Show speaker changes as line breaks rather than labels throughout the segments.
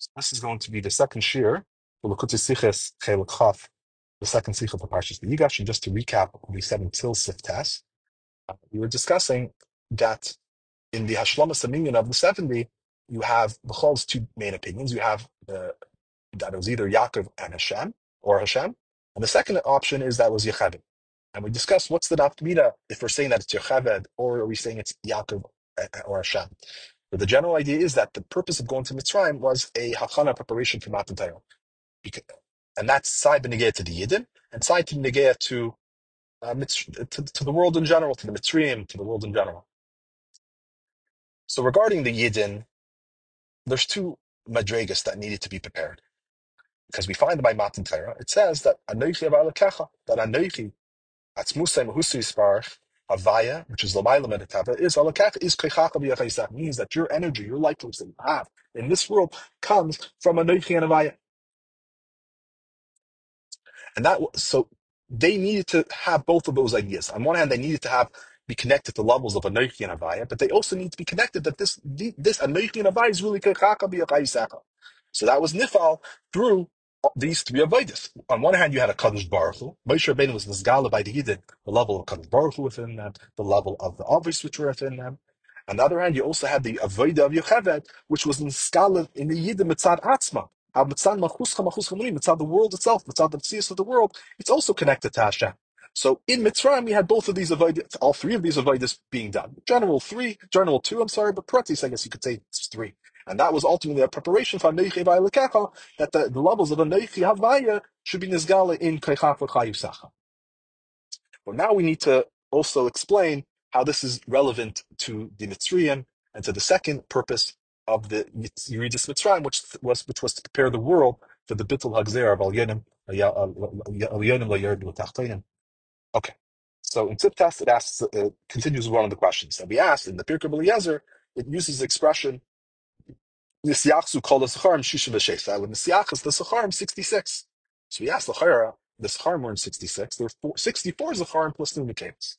This is going to be the second shir for Likutei Sichos Chelik Chaf, the second sikha for Parshas Vayigash. And just to recap what we said until Siftas, we were discussing that in the Hashlomas Haminyan of the 70, you have B'chol's two main opinions. You have that it was either Yaakov and Hashem, or Hashem, and the second option is that it was Yocheved. And we discussed what's the nafkamina if we're saying that it's Yocheved, or are we saying it's Yaakov or Hashem. But the general idea is that the purpose of going to Mitzrayim was a hachana preparation for Matan Torah, and that's side benegea to the Yidden and side to negea to the world in general, to the Mitzrayim, to the world in general. So regarding the Yidden, there's two madregas that needed to be prepared, because we find by Matan Torah it says that Anochi Avalekecha, that Anochi Atzmusay Mahusu Yisparach Avaya, which is Lamayla Meditava, is Alakech is Kechacha B'Yachayisach, means that your energy, your life force that you have in this world comes from Anochi and Avaya. And so they needed to have both of those ideas. On one hand, they needed to be connected to levels of Anochi and Avaya, but they also need to be connected that this Anochi and Avaya is really Kechacha B'Yachayisach. So that was Nifal through these three avodas. On one hand, you had a Kadosh Baruch Hu. Moshe Rabbeinu was Nizgala by the Yidden, the level of Kadosh Baruch Hu within them, the level of the Avos which were within them. On the other hand, you also had the avodah of Yocheved, which was Nizgala in the Yidden Mitzad Atzma. Mitzad the world itself, Mitzad the Tzias of the world, it's also connected to Hashem. So in Mitzrayim, we had both of these avodas, all three of these avodas being done. General two, but Pratis, I guess you could say it's three. And that was ultimately a preparation for Neichi Vaylekecha, that the levels of the Neichi Havaya should be Nizgala in Keichach V'Chayusacha. Well, now we need to also explain how this is relevant to the Mitzrayim and to the second purpose of the Yeridus Mitzrayim, which was to prepare the world for the Bittul Hagzer of Al Yonim L'Yerd L'Tachtonim. Okay. So in Tziptas, it continues one of the questions that we asked in the Pirkei Eliezer. It uses the expression Nisyachsu called the Sacharim Shisha V'Sheisa. When Nisyach is the Sacharim 66. So we asked the Sacharim were in 66. There were 64 Sacharim plus 2 Mekayos.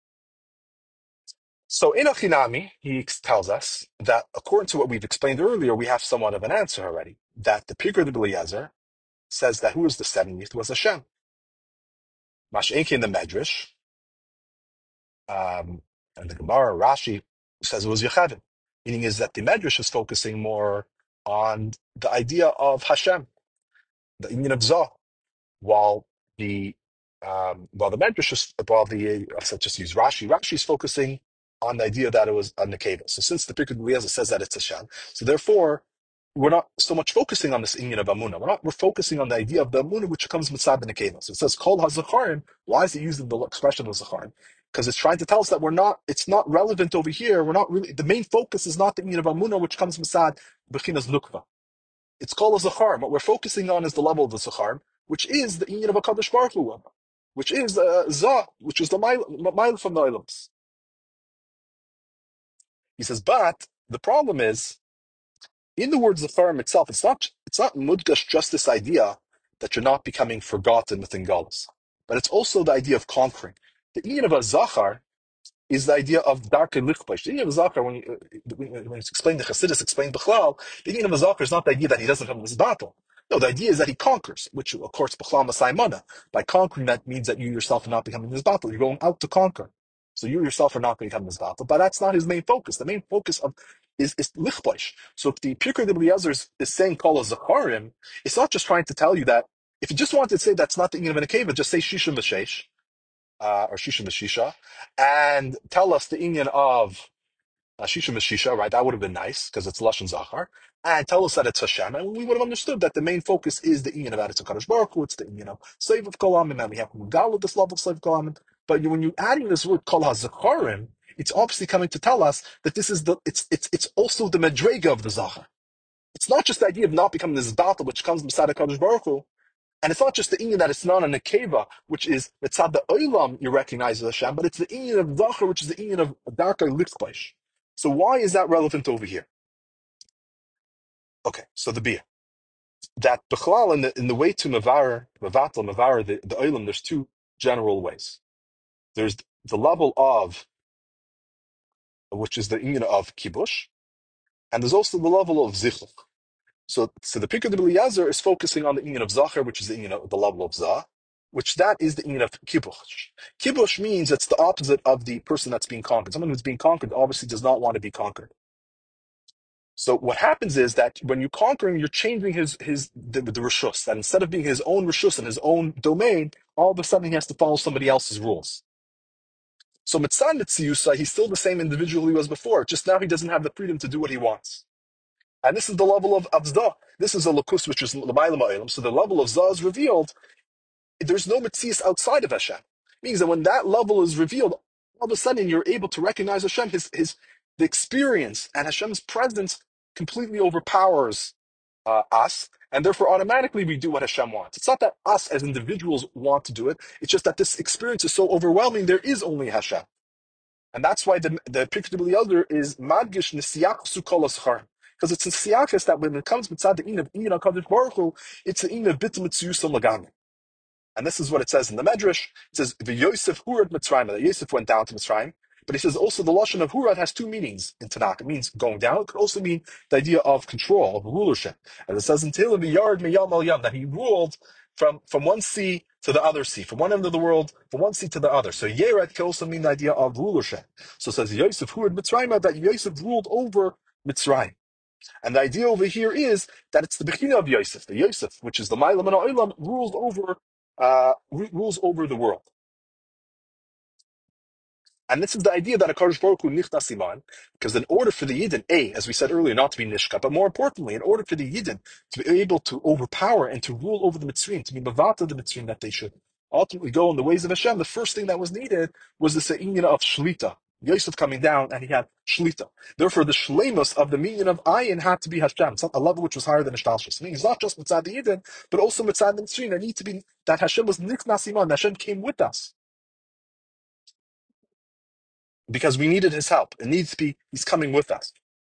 So in Achinami, he tells us that according to what we've explained earlier, we have somewhat of an answer already. That the Pirkei Eliezer says that who was the 70th was Hashem. Mash'enki in the Medrash, and the Gemara, Rashi, says it was Yocheved. Meaning is that the Medrash is focusing more on the idea of Hashem, the union of Zoh, while the Medrash is, I'll just use Rashi is focusing on the idea that it was a Nekeva. So since the Pirkei Eliezer says that it's Hashem, so therefore we're not so much focusing on this union of Amunah. We're focusing on the idea of the Amunah which comes mitzad the Nekeva. So it says Kol HaZacharim. Why is it using the expression of Zacharim? Because it's trying to tell us that it's not relevant over here. We're not really, the main focus is not the union of Amunah which comes mitzad Bechinas Nukva. It's called a Zacharim. What we're focusing on is the level of the Zacharim, which is the union of a Kadosh Baruch Hu, which is Zah, which is the mile from the Ilams. He says, but the problem is, in the word Zacharim itself, it's not mudgash just this idea that you're not becoming forgotten within Galus, but it's also the idea of conquering. The union of a Zachar is the idea of darkei lichbaish. The union of a Zachar, when it's explained, the Chassidus explained Bechlal, the union of a Zachar is not the idea that he doesn't come to this battle. No, the idea is that he conquers, which of course Bechlal Masai Mana. By conquering, that means that you yourself are not becoming this battle. You're going out to conquer. So you yourself are not going to become this battle. But that's not his main focus. The main focus is lichbaish. So if the Pirkei Eliezer is saying Kol Zacharim, it's not just trying to tell you that. If you just wanted to say that's not the union of a Nekeva, just say Shishim V'Sheish, or Shishim V'Shisha, and tell us the union of Shishim V'Shisha, right? That would have been nice, because it's Lashon Zachar. And tell us that it's Hashem, and we would have understood that the main focus is the union of Eretz HaKadosh Baruch Hu, it's the union of Slave of Kol Amim, and we have Mugal this level of Slave of Kol Amim. But when you're adding this word Kol HaZacharim, it's obviously coming to tell us that this is it's also the Medrega of the Zachar. It's not just the idea of not becoming this battle which comes beside HaKadosh Baruch Hu, and it's not just the inyan that it's not a nekeva, which is mitzad the olam you recognize as Hashem, but it's the inyan of Zachar, which is the inyan of darkei lichbaish. So why is that relevant over here? Okay, so the bia that bechlal in the way to mevatel the olam, there's two general ways. There's the level of, which is the inyan of kibush, and there's also the level of zichuk. So the Pikud of Eliezer is focusing on the inyan of Zachar, which is the inyan of the level of Zah, which that is the inyan of Kibush. Kibush means it's the opposite of the person that's being conquered. Someone who's being conquered obviously does not want to be conquered. So what happens is that when you're conquering, you're changing the rishus. That instead of being his own rishus and his own domain, all of a sudden he has to follow somebody else's rules. So Mitzan Mitziyusa, he's still the same individual he was before, just now he doesn't have the freedom to do what he wants. And this is the level of Zdah. This is a Lakus, which is L'mayla Ma'olam. So the level of Zdah is revealed. There's no Metzias outside of Hashem. It means that when that level is revealed, all of a sudden you're able to recognize Hashem. The experience and Hashem's presence completely overpowers us, and therefore automatically we do what Hashem wants. It's not that us as individuals want to do it. It's just that this experience is so overwhelming. There is only Hashem. And that's why the Pirkei Eliezer is Madgish Nisiyach Kol Aschar. Because it's in Siyachis that when it comes mitzad the in of Inyan HaKadosh Baruch Hu, it's the in of Bit Mitzuyusam Lagami. And this is what it says in the Medrash. It says, Yosef Hurad Mitzrayim, that Yosef went down to Mitzrayim. But he says also the Lashon of Hurad has two meanings in Tanakh. It means going down. It could also mean the idea of control, of rulership. As it says in Tehillim, Yard Meyam Al Yam, that he ruled from one sea to the other sea, from one end of the world, from one sea to the other. So Yered can also mean the idea of rulership. So it says Yosef Hurad Mitzrayim, that Yosef ruled over Mitzrayim. And the idea over here is that it's the Bechina of Yosef. The Yosef, which is the Ma'alam and Ha'olam, rules over the world. And this is the idea that a Kadosh Baruch Hu nichnas iman, because in order for the Yidden, as we said earlier, not to be nishka, but more importantly, in order for the Yidden to be able to overpower and to rule over the Mitzrayim, to be mavata the Mitzrayim, that they should ultimately go in the ways of Hashem, the first thing that was needed was the inyan of shlita. Yosef coming down and he had shlita. Therefore, the shleimus of the minyan of ayin had to be Hashem. It's not a level which was higher than Ishtalshus. Meaning, it's not just mitzad the Yidden, but also mitzad the Mitzrayim. There need to be that Hashem was nichnas iman, Hashem came with us. Because we needed his help. It needs to be, he's coming with us.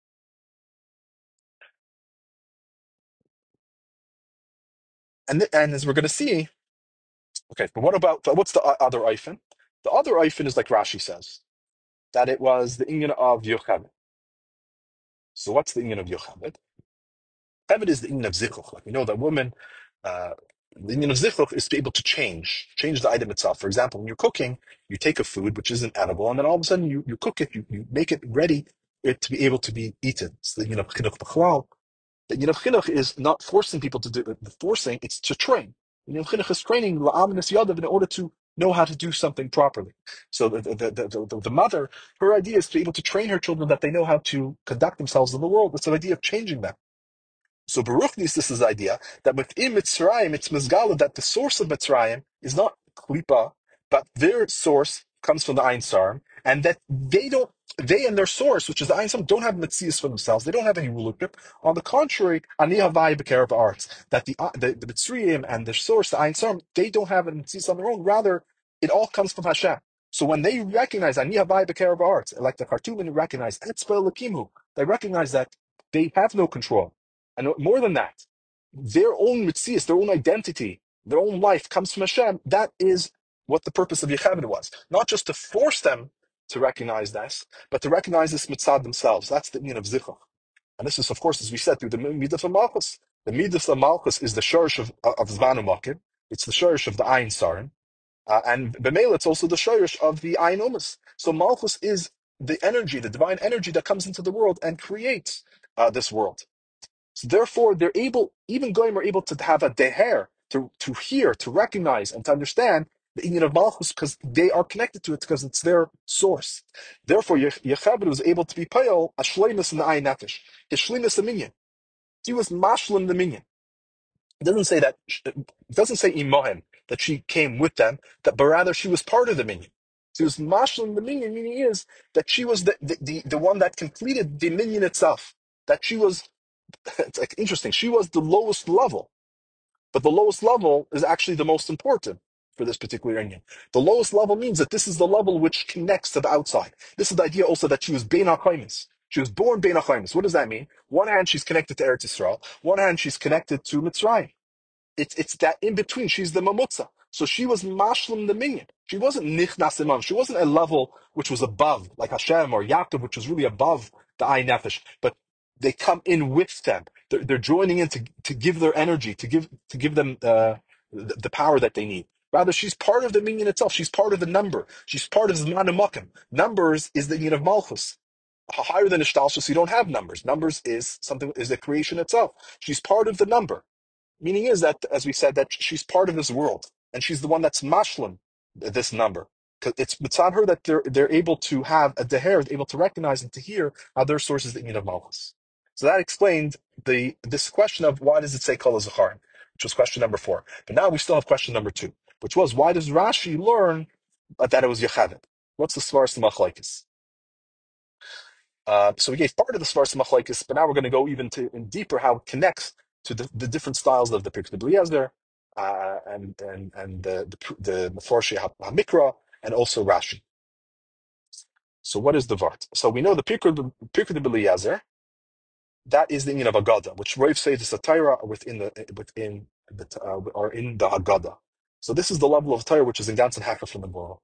And as we're going to see, okay, but what's the other Eifin? The other Eifin is like Rashi says, that it was the inyan of Yocheved. So what's the inyan of Yocheved? Yocheved is the inyan of Zichuch. Like we know that woman, the inyan of Zichuch is to be able to change the item itself. For example, when you're cooking, you take a food which isn't edible, and then all of a sudden you cook it, you make it ready for it to be able to be eaten. It's the inyan of Chinuch B'chalal. The Inyan of Chinuch is not forcing people to do it. The forcing, it's to train. Inyan of Chinuch is training La'am Nis Yadav in order to know how to do something properly. So the mother, her idea is to be able to train her children that they know how to conduct themselves in the world. It's an idea of changing them. So Baruch needs this idea that within Mitzrayim, it's Mizgala, that the source of Mitzrayim is not Klipa, but their source comes from the Ein Sarim, and that they and their source, which is the Ein Sarim, don't have Metzias for themselves. They don't have any rulership. On the contrary, Ani Havai B'Kerev Arts, that the Mitzrayim and their source, the Ein Sarim, they don't have a Metzias on their own. Rather, it all comes from Hashem. So when they recognize Ani Havai B'Kerev Arts, like the cartoon recognize Etzbel Lakimu, they recognize that they have no control. And more than that, their own mitzias, their own identity, their own life comes from Hashem. That is what the purpose of Yocheved was. Not just to force them to recognize this, but to recognize this mitzad themselves. That's the meaning of Zichuch. And this is, of course, as we said, through the Midas of Malchus. The Midas of Malchus is the shorish of Zvanu Makid. It's the shorish of the Ein Sarim. And B'meila, it's also the shorish of the Ein Omas. So Malchus is the energy, the divine energy that comes into the world and creates this world. So therefore, they're able, even Goyim are able to have a deher, to hear, to recognize, and to understand the inyan of Malchus, because they are connected to it, because it's their source. Therefore, Yocheved was able to be payal a shleimus in the ayin nefesh. His shleimus the minyan. He was mashlim the minyan. It doesn't say that. It doesn't say imohem that she came with them, but rather she was part of the minyan. She was mashlim the minyan, meaning is that she was the one that completed the minyan itself. That she was. It's like interesting. She was the lowest level, but the lowest level is actually the most important for this particular union. The lowest level means that this is the level which connects to the outside. This is the idea also that she was Bein HaChaimis. She was born Bein HaChaimis. What does that mean? One hand she's connected to Eretz Yisrael. One hand she's connected to Mitzrayim. It's that in between. She's the Mamutza. So she was Mashlim the Minyan. She wasn't Nichnas Imam. She wasn't a level which was above, like Hashem or Yaakov, which was really above the Ayin Nefesh. But they come in with them. They're joining in to give their energy, to give them the power that they need. Rather, she's part of the minion itself. She's part of the number. She's part of Zman Umakim. Numbers is the union of Malchus. Higher than Ishtalshus, you don't have numbers. Numbers is the creation itself. She's part of the number. Meaning is that, as we said, that she's part of this world, and she's the one that's mashlim this number. Because it's mitzad her that they're able to have a deher, able to recognize and to hear how their source is the inyan of malchus. So that explained this question of why does it say kol zacharim, which was question number 4. But now we still have question number 2, which was why does Rashi learn that it was Yocheved? What's the svaras machlokes? So we gave part of the Svaras Machlokes, but now we're going to go even in deeper how it connects to the different styles of the Pirkei Eliezer and the Meforshei HaMikra and also Rashi. So what is the Vart? So we know the Pirkei Eliezer, that is the meaning of Agada, which Rav says is a Torah within the or in the Agada. So this is the level of Torah which is in ganzen Hacker from the Gemara.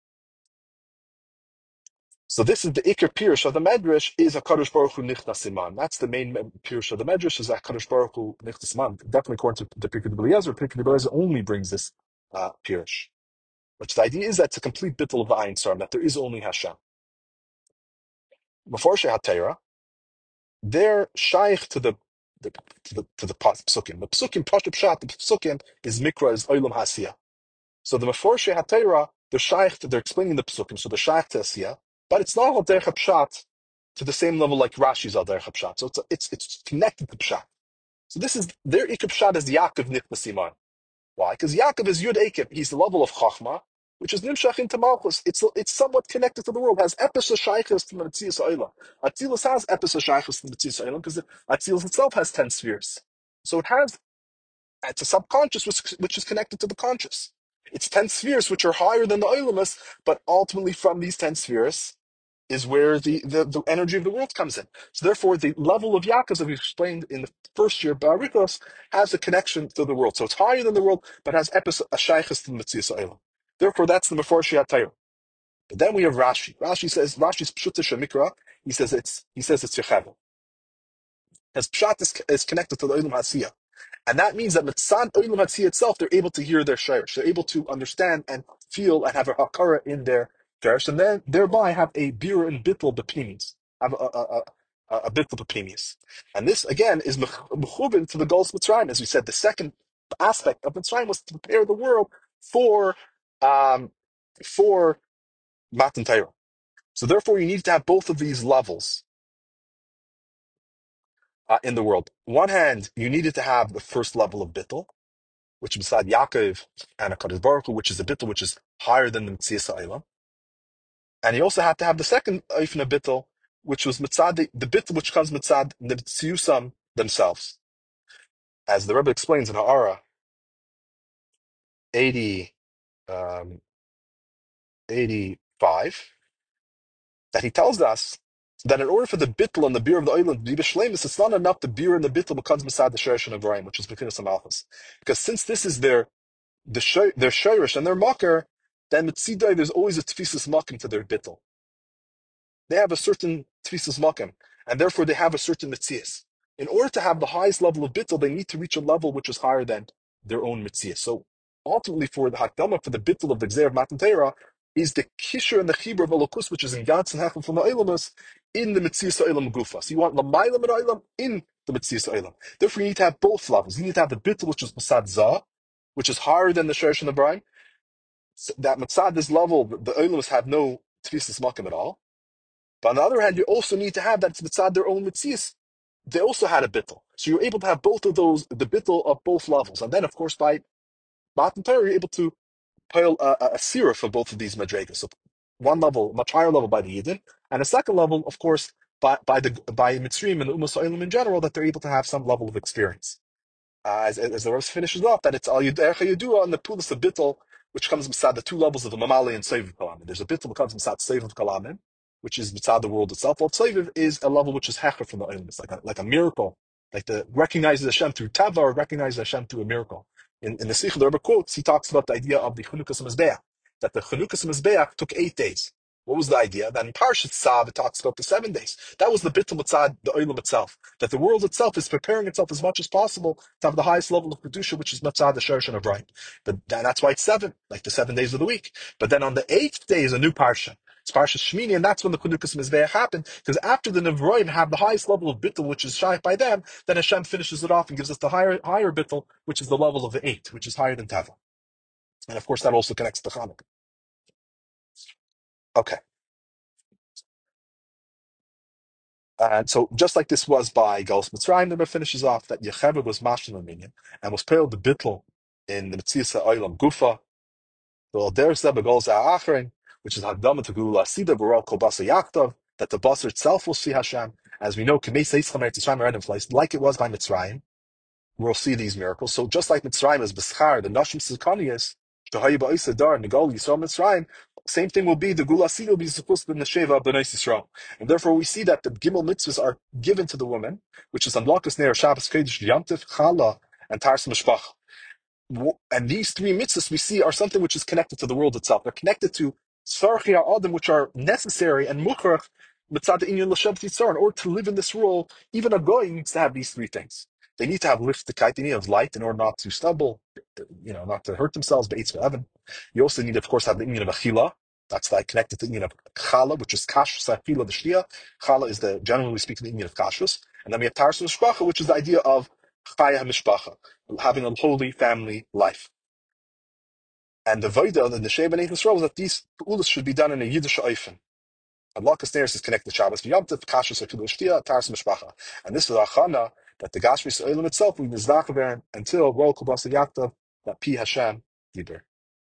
So this is the Iker Pirush of the Medrash is HaKadosh Baruch Hu Nichnas Siman. That's the main Pirush of the Medrash is HaKadosh Baruch Hu Nichnas Siman. Definitely according to the Pirkei Eliezer only brings this Pirush. Which the idea is that it's a complete bittul of the Ayin Saram, that there is only Hashem. Before Shehat Torah, they're shaykh to the psukim. The psukim, Pashut Pshat, the psukim is Mikra, is Olam Hasiyah. So the Meforshei HaTorah, they're explaining the psukim, so the shaykh to Asiyah, but it's not al derech pshat to the same level like Rashi's al derech pshat. So it's connected to pshat. So this is their ikab pshat is Yaakov Nichnas Siman. Why? Because Yaakov is Yud Ekev. He's the level of Chachma, which is Nimshach into Malchus. It's somewhat connected to the world. It has epis shaykhus to the Metzias Olam. Atzilus has epis shaykhus to the Metzias Olam because Atzilus itself has 10 spheres. So it's a subconscious which is connected to the conscious. It's 10 spheres which are higher than the Olamus, but ultimately from these 10 spheres is where the energy of the world comes in. So therefore, the level of Yaakov, as we explained in the first year, Barikos, has a connection to the world. So it's higher than the world, but has a shaykhus to the Metzias Olam. Therefore, that's the Meforshei HaTorah. But then we have Rashi. Rashi's Pshut Mikra. He says it's Yocheved. As Pshat is connected to the Olam Hasiyah. And that means that Mitzad Olam Hatziyah itself, they're able to hear their shayrish. They're able to understand and feel and have a hakara in their shayrish, and then thereby have a bir and bittul b'pnimis, have a bittul b'pnimis. And this again is mechuvin to the Golus Mitzrayim, as we said. The second aspect of Mitzrayim was to prepare the world for Matan Torah. So therefore, you need to have both of these levels in the world. On one hand, you needed to have the first level of bittul, which is beside Yaakov and HaKadosh Baruch Hu, which is a bittul which is higher than the Metzias Ha'olam. And he also had to have the second Eifna bittul, which was mitzad the bittul which comes mitzad the Tziusam themselves. As the Rebbe explains in Ha'ara 85, that he tells us that in order for the bittul and the beer of the oilam to be b'shleimus, it's not enough the beer and the bittul becomes mitzad the sherish and Avrayim, which is Bechinas HaMalchus. Because since this is their shirish and their makar, then mitzidai there's always a tfisas makim to their bittul. They have a certain tfisas makim, and therefore they have a certain mitzias. In order to have the highest level of bittul, they need to reach a level which is higher than their own mitzias. So ultimately, for the hakdama, for the bittul of the gzeir of Matan Torah, is the kisher and the chibur of Elokus, which is in Gantz and Hachim from the Eilamus, in the mitzias Eilam gufa. So you want lamaylam and Eilam in the mitzias Eilam. Therefore, you need to have both levels. You need to have the bittul, which is masad zah, which is higher than the Sherish and the Brine. So that mitzad this level, the Olamas have no tfisas makim at all. But on the other hand, you also need to have that it's mitzad their own mitzias. They also had a bittul. So you're able to have both of those, the bittul of both levels. And then, of course, by Matan Torah, you're able to pile a sirah for both of these madregas. So one level, much higher level by the Yidden, and a second level, of course, by Mitzrayim and the Umas Oilim in general, that they're able to have some level of experience. As the verse finishes off, that it's al yudecha yudua and the pulis of bittul, which comes beside the two levels of the mamali and seiviv kalamim. There's a bittul that comes beside seiviv kalamim, which is beside the world itself. While seiviv is a level which is hecher from the olim. It's like a miracle, like the recognizes Hashem through tava or recognizes Hashem through a miracle. In the Sikh, the Rebbe quotes, he talks about the idea of the Chanukas Mizbeach, that the Chanukas Mizbeach took 8 days. What was the idea? That in Parshat Tzav, it talks about the 7 days. That was the Bittul Mitzad, the Olam itself. That the world itself is preparing itself as much as possible to have the highest level of Kedusha, which is Mitzad, the Sherish, and Avrayim. But that's why it's 7, like the 7 days of the week. But then on the 8th day is a new Parsha. It's Parsha Shmini, and that's when the Kedukas Mizbeach happened, because after the Nevroim have the highest level of Bittul, which is Shaykh by them, then Hashem finishes it off and gives us the higher Bittul, which is the level of the 8, which is higher than Teva. And of course, that also connects to Hanukkah. Okay. And so, just like this was by Galus Mitzrayim, the Rebbe finishes off that Yocheved was mashal minyan and was paid the bittel in the Metzias Olam Gufa. Well, there's the Begol Za'achrin, which is Hagdama to Gula Sida Baral Kobasa Yaktov, that the Basar itself will see Hashem, as we know, Kemei Seis Chamer Tzrayim Eredim Fleis, like it was by Mitzrayim. We'll see these miracles. So just like Mitzrayim is Beschar, the Nashim Sikanias, Shahayi Ba'isa Dar, Nigol Yisrael Mitzrayim, same thing will be the Gula Sida will be supposed to be Nesheva B'nai Yisrael. And therefore we see that the Gimel mitzvahs are given to the woman, which is Amlakas Neir, Shabbos Kodesh, Yamtiv, Chala, and Tars Mishpach. And these 3 mitzvahs we see are something which is connected to the world itself. They're connected to Tzarchi Adam, which are necessary and Mukhrach, Mitzad Inyan L'Shem Titzar. In order to live in this world, even a goy needs to have these 3 things. They need to have liftikait, they need to have light in order not to stumble, not to hurt themselves, but heaven. You also need, of course, to have the inyan of achila. That's like connected to the inyan of chala, which is kash, sa'achila, the shtia. Chala is generally speaking, the inyan of kashrus. And then we have tarsus mishpacha, which is the idea of chaya mishpacha, having a holy family life. And the Vaida, the Sheba and Yisrael, is that these ulas should be done in a Yiddish oifen. And Lakas Neres is connected to Shabbos V'Yamtiv, Kashrus Afilu Shtia, Tars Mishpacha. And this is Achana, that the Gashmis Olam itself, we Nizdach until Rol Kubasa Yaktav, that Pi Hashem Yiber.